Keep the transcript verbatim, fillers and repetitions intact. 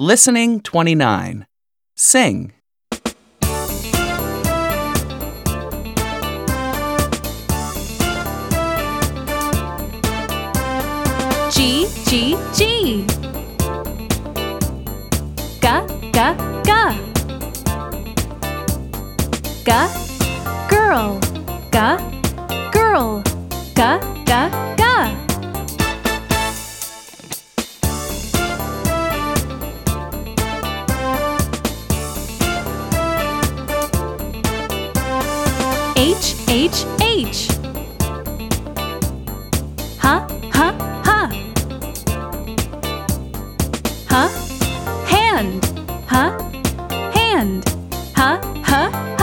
Listening twenty-nine. Sing. G, G, G. Ga, ga, ga. Ga, girl. Ga, girl. Ga, ga, ga. H, H, H. Ha, ha, ha. Ha, hand. Ha, hand. Ha, ha, ha.